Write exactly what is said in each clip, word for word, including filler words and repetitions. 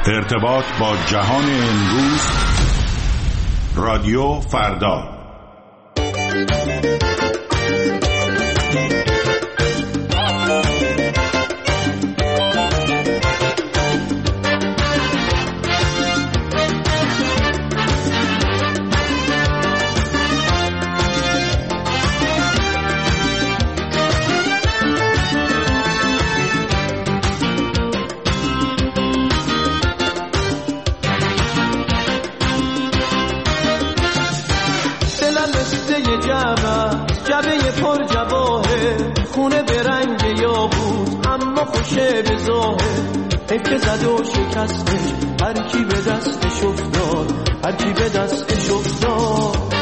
ارتباط با جهان امروز، رادیو فردا. جبه پر جواهه، خونه به رنگ یاقوت اما خوشه به ظاهر. حیف زد و شکستش، هر کی به دستش افتاد، هر کی به دستش افتاد.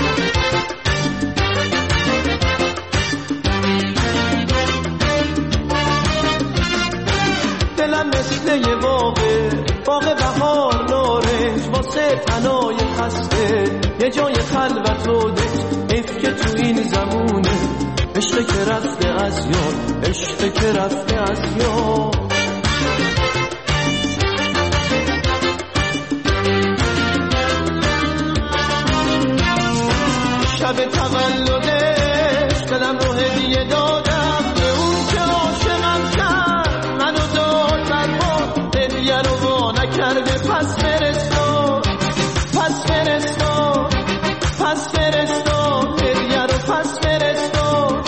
دلم مثل یه باغه، باغ بهار نارنج، واسه تنای خسته یه جای خلوت و دشت. حیف که تو این زمونه عشق که رفته از یاد، عشق که رفته از یاد. شب تولدش دلم رو هدیه دادم به اون که عاشقم کرد، منو داد برباد، هدیه رو وا نکرده. پس فرستاد، پس فرستاد، پس فرستاد، هدیه رو پس فرستاد.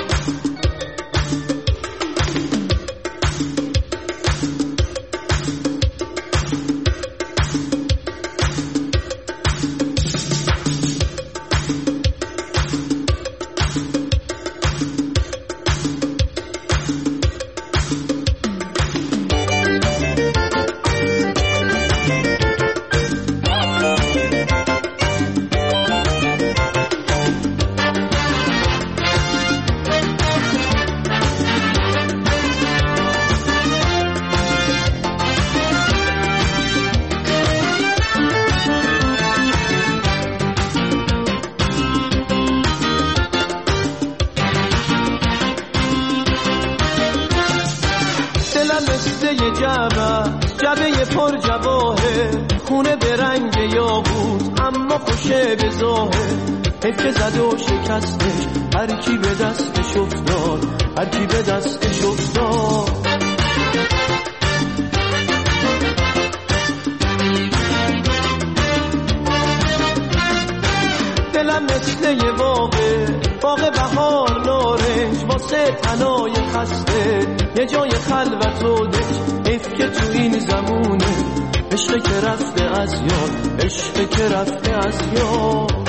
جبه پر جواهه، خونه به رنگ یاقوت اما خوشه به ظاهر. حیف که زد و شکستش، هر کی به دستش افتاد، هر کی به دستش افتاد. دلم مثل یه باغه، باغ بهار نارنج، واسه تنای خسته یه جای خلوت و دشت. حیف که تو این زمونه عشق که رفته از یاد، عشق که رفته از یاد.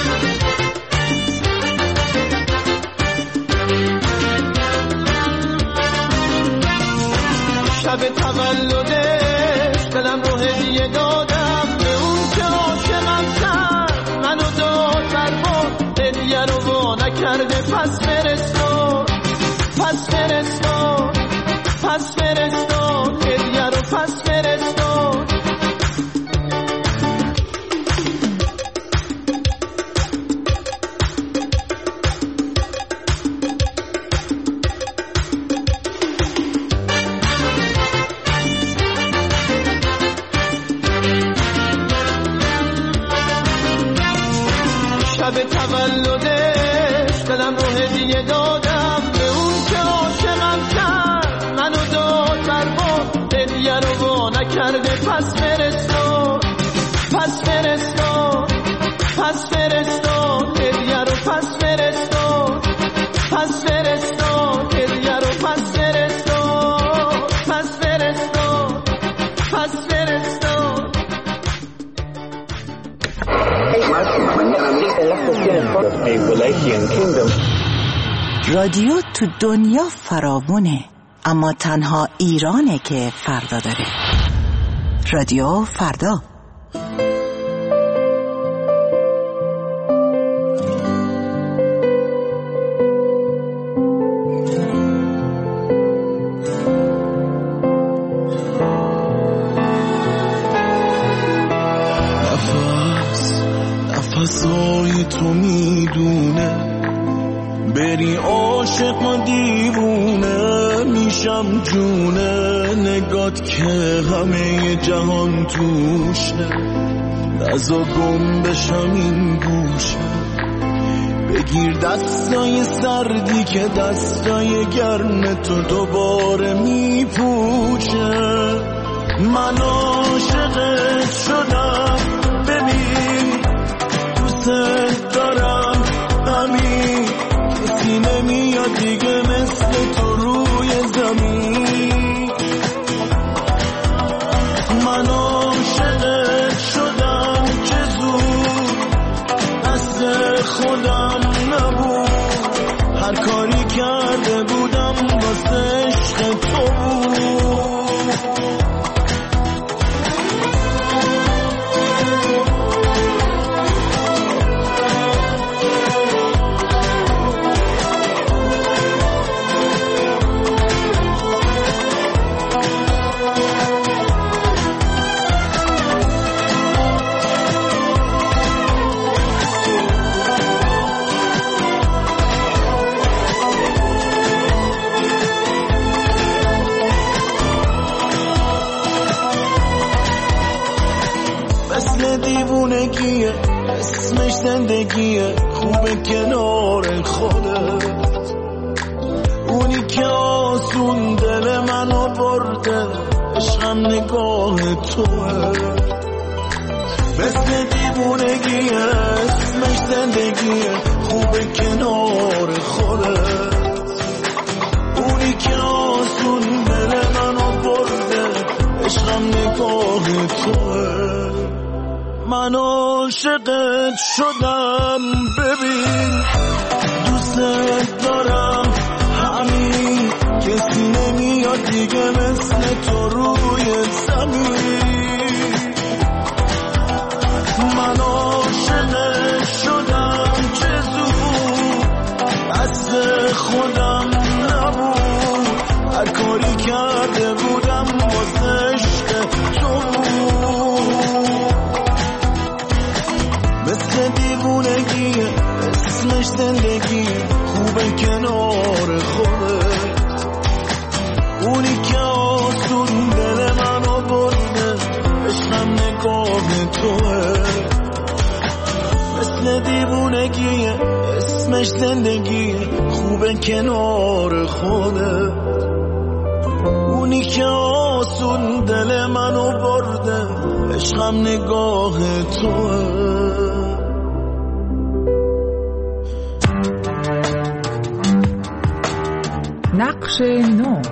شب تولدش دلم رو هدیه دادم به اون که عاشقم کرد، منو داد برباد، هدیه رو وا نکرده. پس فرستاد، پس فرستاد، پس فرستاد، هدیه رو پس فرستاد. شب تولدش دلم رو هدیه دادم به اون که عاشقم کرد، منو داد برباد، هدیه رو وا نکرده. پس فرستاد، پس فرستاد، پس فرستاد، هدیه رو پس فرستاد، پس فرستاد، هدیه رو پس فرستاد، پس فرستاد، پس فرستاد. رادیو تو دنیا فراوونه، اما تنها ایرانه که فردا داره. رادیو فردا. نفس نفسای تو میدونه، بری عاشق و دیوونه، میشم جونه نگات که همه جهان توشه، نزا گم بشم این گوشه. بگیر دستای سردی که دستای گرم تو دوباره میپوشه. من عاشقت شدم ببین، دوست دارم همین، کسی نمیاد دیگه مثل تو روی زمین. من عاشقت شدم که زود دست خودم نبود، هر کاری کرده بودم واسه عشق تو بود. دیوونگیه اسمش زندگیه، خوبه کنار خودت. اونی که آسون دل منو برده، عشقم نگاه توه. مثل دیوونگیه اسمش زندگیه، خوبه کنار خودت. اونی که آسون دل منو برده، عشقم نگاه توه. من عاشقت شدم ببین، دوست دارم همین، کسی نمیاد دیگه مثل تو روی زمین. من عاشقت شدم که زود دست خودم نبود، هر کاری کرده بودم واسه عشق تو بود. مثل دیوونگیه اسمش زندگیه، خوبه کنار خودت. اونی که آسون دل منو برده، عشقم نگاه توه. مثل دیوونگیه اسمش زندگیه، خوبه کنار خودت. اونی که آسون دل منو برده، عشقم نگاه توه. نقش نو.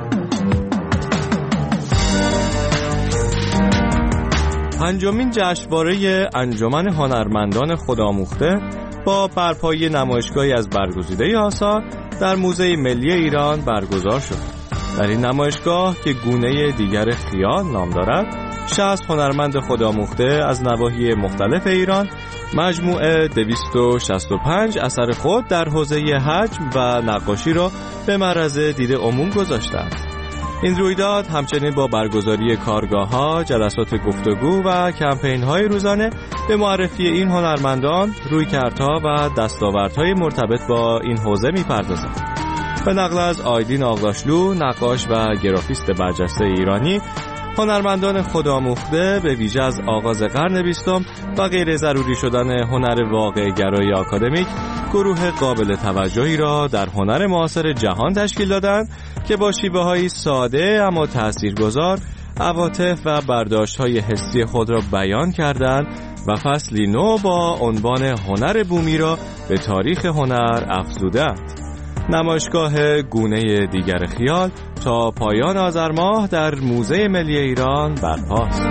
پنجمین جشنواره انجمن هنرمندان خودآموخته با برپایی نمایشگاهی از برگزیده آثار در موزه ملی ایران برگزار شد. در این نمایشگاه که گونه دیگر خیال نام دارد، شصت هنرمند خودآموخته از نواحی مختلف ایران مجموعه دویست و شصت و پنج اثر خود در حوزه حجم و نقاشی را به معرض دید عموم گذاشتند. این رویداد همچنین با برگزاری کارگاه‌ها، جلسات گفتگو و کمپین‌های روزانه به معرفی این هنرمندان، رویکردها و دستاوردهای مرتبط با این حوزه می‌پردازد. به نقل از آیدین آغداشلو، نقاش و گرافیست برجسته ایرانی، هنرمندان خودآموخته به ویژه از آغاز قرن بیستم و غیر ضروری شدن هنر واقع گرای آکادمیک گروه قابل توجهی را در هنر معاصر جهان تشکیل دادند که با شیوه‌های ساده اما تاثیرگذار عواطف و برداشت‌های حسی خود را بیان کردند و فصلی نو با عنوان هنر بومی را به تاریخ هنر افزودند. نمایشگاه گونه دیگر خیال تا پایان آذر ماه در موزه ملی ایران برپاست.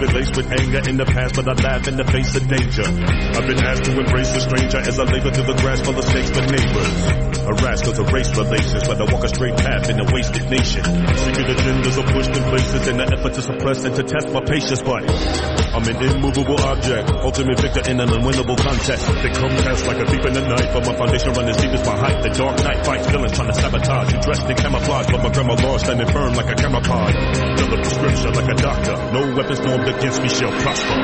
been laced with anger in the past, but I laugh in the face of danger. I've been asked to embrace the stranger as I labor through the grass full of snakes but neighbors. Harassed cause of race relations, but I walk a straight path in a wasted nation. Secret agendas are pushed in places in the effort to suppress and to test my patience, but I'm an immovable object, ultimate victor in an unwinnable contest. They come past like a thief in the night, but my foundation runs as deep as my height. The dark night fights villains trying to sabotage. You dressed in camouflage, but my grandma law standing firm like a camouflage. Fill the prescription like a doctor. No weapons formed against me shall prosper.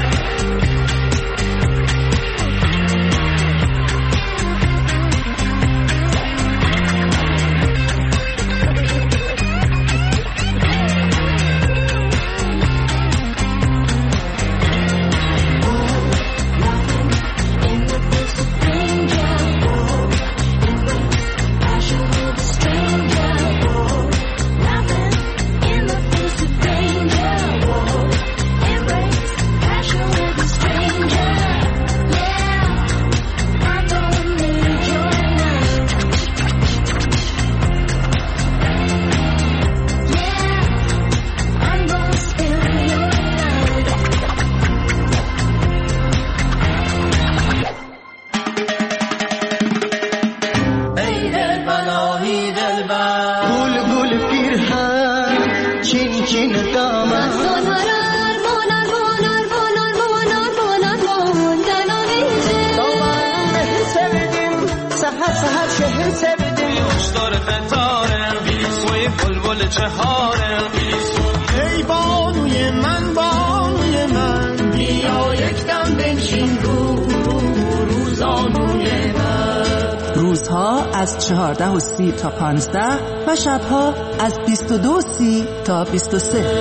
ای بانوی من بانوی من بیا یک دم بنشین رو روزانوی من. روزها از چهارده و سی تا پانزده و شبها از بیست و دو و سی تا بیست و سه.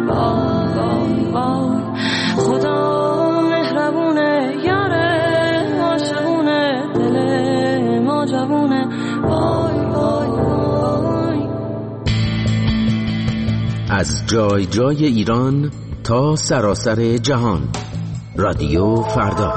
وای وای وای خدا مهربونه یاره عاشقونه دل ما جوونه وای وای وای. از جای جای ایران تا سراسر جهان، رادیو فردا.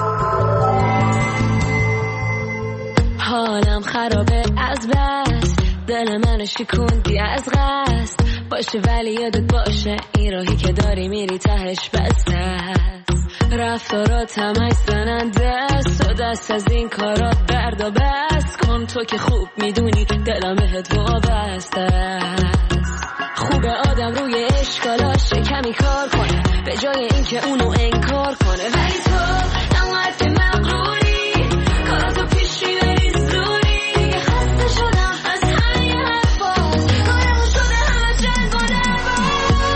حالم خرابه از بس، دل منو شکوندی از قصد. باشه ولی یادت باشه این راهی که داری میری تهش بسته است. رفتارات همش زننده است و دست از این کارات برد و بس کن. تو که خوب میدونی دلم بهت وابسته است. خوبه آدم روی اشکالاش کمی کار کنه به جای اینکه اونو انکار کنه. ولی تو انقدر که مغروری کاراتو پیش میبری زوری. خسته شدم از همه حرفا کارمون شده همه جنگ و دعوا.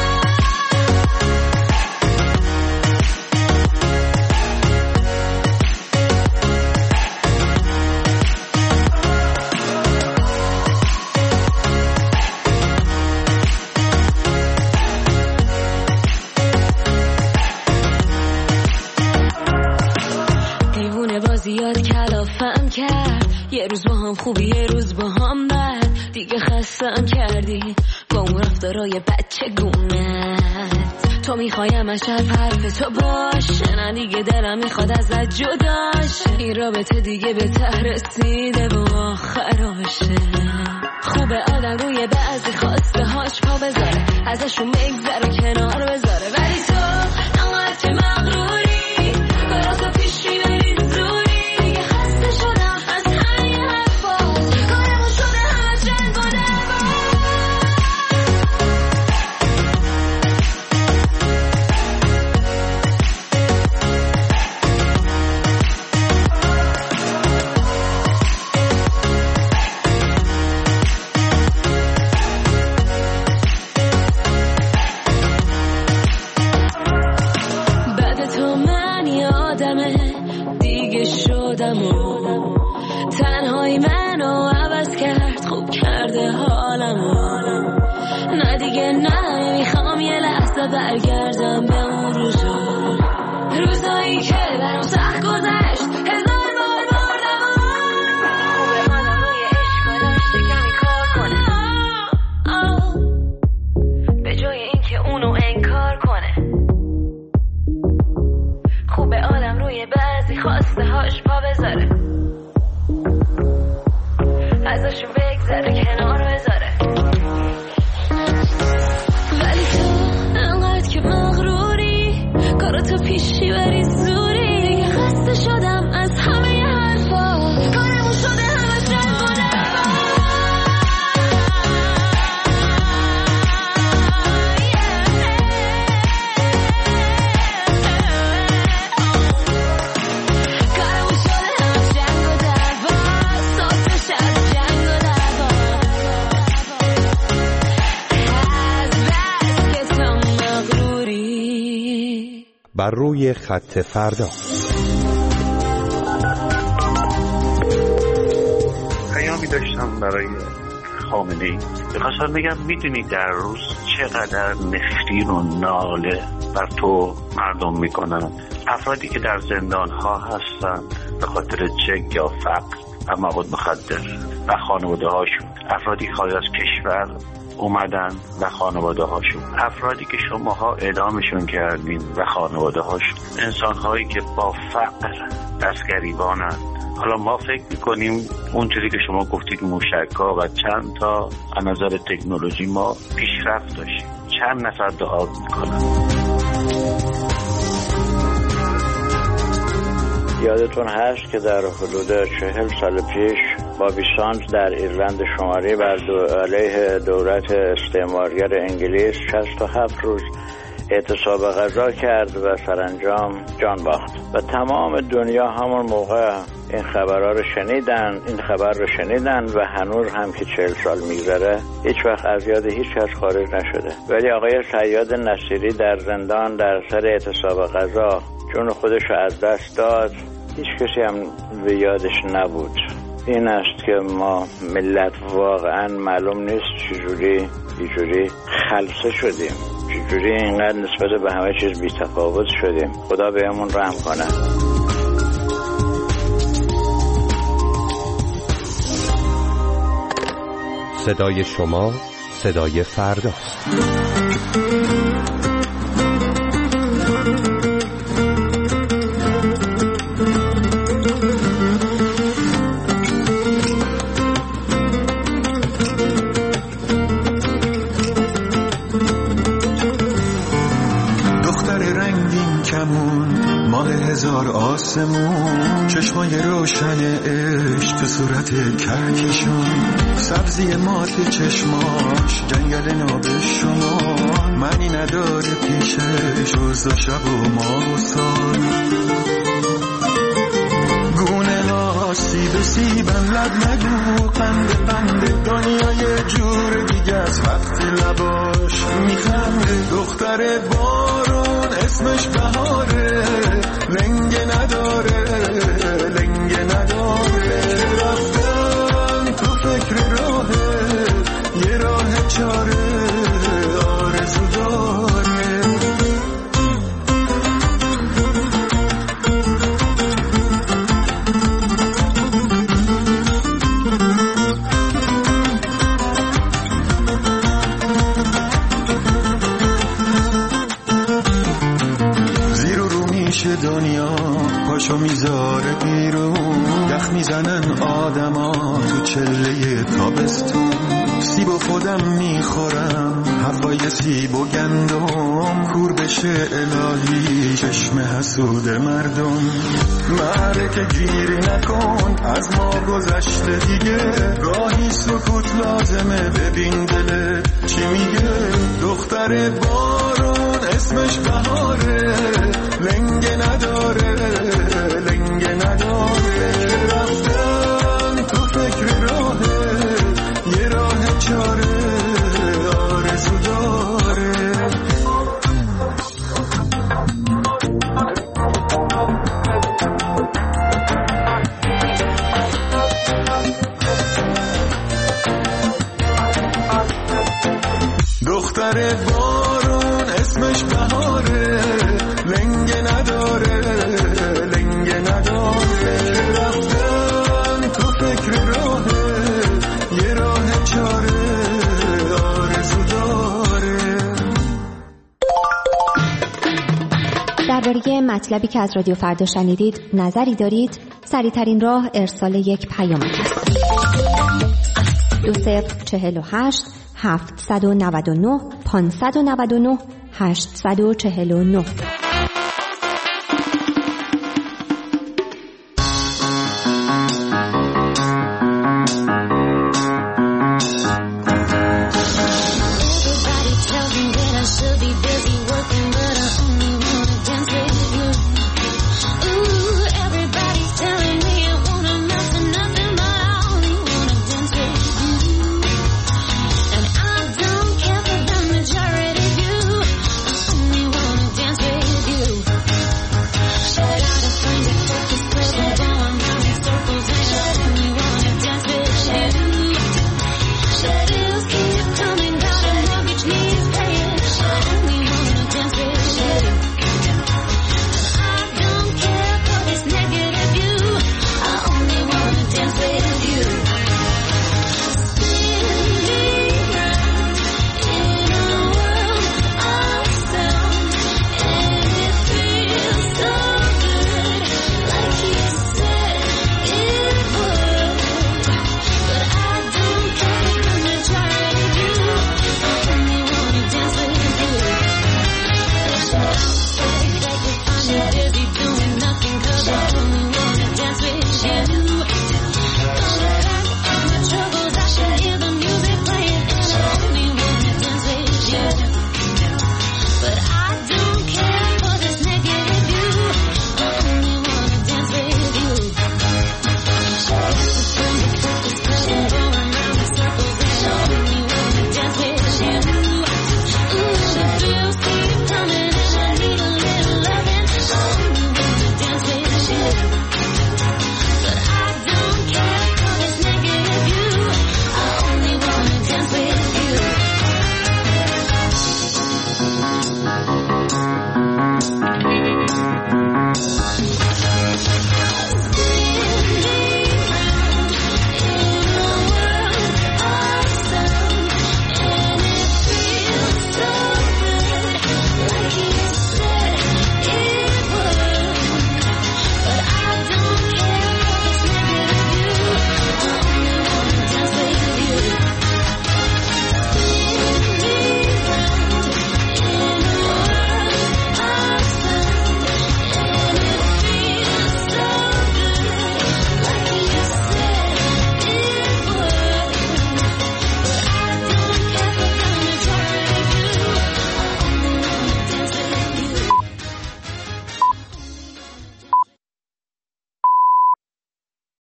زیاد کلافم کرد، یه روز با هم خوبی یه روز با هم بد. دیگه خستم کردی با اون رفتارای بچه گونت. تو میخوایم از شب حرف تو باشه، نه دیگه دلم میخواد ازت جداشه. این رابطه دیگه به ته رسیده و آخراشه. خوبه آدم روی بعضی خواسته هاش پا بذاره، ازشون بگذره کنار بذاره. ولی تو انقدر که مغروری کاراتو پیش میبری زوری. تنهایی منو عوض کرد، خوب کرده حالمو. نه دیگه نه میخوام یه لحظه برگردم به اون روزا، روزایی که برام سخت گذشت هزار بار بردم. خوبه آدم روی اشکالاش کمی کار کنه به جای اینکه اونو انکار کنه. خوبه آدم روی بعضی خواسته هاش پا بذاره، ازشون بگذره کنار بذاره. ولی تو انقدر که مغروری کاراتو پیشی بری زوری. دیگه خسته شدم از همه حرفا کارمون شده همه جنگ و دعوا. کارمون شده همه جنگ و دعوا. صوتش از جنگ و دعوا. از بس که تو مغروری. بر روی خط فردا. پیامی داشتم برای خامنه‌ای. می‌خواستم بگم میدونی در روز چقدر نفرین و ناله بر تو مردم میکنن. افرادی که در زندان ها هستن به خاطر جنگ یا فقر و مواد مخدر و خانواده هاشون. افرادی خارج از کشور اومدن و خانواده هاشون. افرادی که شماها اعدامشون کردین و خانواده هاشون. انسان هایی که با فقر دستگریبانن. حالا ما فکر میکنیم اونجوری که شما گفتید موشک‌ها و چند تا از نظر تکنولوژی ما پیشرفت داشتیم. چند نفر دعا میکنن. یادتون هست که در حدود چهل سال پیش بابی ساندز در ایرلند شمالی بر دو علیه دولت استعمارگر انگلیس شصت و هفت روز اعتصاب غذا کرد و سرانجام جان باخت و تمام دنیا همون موقع این خبرها رو شنیدن این خبر رو شنیدن و هنوز هم که چهل سال میگذره هیچ وقت از یاد هیچ کس خارج نشده. ولی آقای صیاد نصیری در زندان در سر اعتصاب غذا جون خودش رو از دست داد. هیچ کسی هم به یادش نبود. این است که ما ملت واقعا معلوم نیست چجوری چجوری خلسه شدیم، چجوری اینقدر نسبت به همه چیز بی تفاوت شدیم؟ خدا بهمون رحم کنه. صدای شما صدای فرداست. دختر رنگین کمون، ماه هزار آسمون، چشمای روشن عشق تو صورت کهکشون، سبزی مات چشماش، جنگل ناب شما، معنی نداره پیشش روز و شب و ماه و سال. گونه ها سیب سیبن، لب نگو قند قند، دنیا یه جور دیگه از وقتی لباش میخنده. دختر بارون اسمش بهاره، لنگه نداره لنگه نداره. رفتن تو فکر راهه، یه راه چاره آرزو داره. دنیا پاشو میذاره بیرون، یخ میزنن آدما تو چله تابستون. سیب و خودم میخورم، هوای سیب و گندم، کور بشه الهی چشم حسود مردم. معرکه گیری نکن، از ما گذشته دیگه، گاهی سکوت لازمه، ببین دلت چی میگه. دختر بارون اسمش بهاره، لنگه نداره لنگه نداره. رفتن تو فکر راهه، یه راه چاره آرزو داره. دختر بارون اسمش بهاره، لنگه نداره لنگه نداره. رفتن تو فکر راهه، یه راه چاره آرزو داره. درباره مطلبی که از رادیو فردا شنیدید نظری دارید؟ سریع‌ترین راه ارسال یک پیام است. دو صفر چهل و هشت هفتصد و نود و نه پانصد و نود و نه هشتصد و چهل و نه.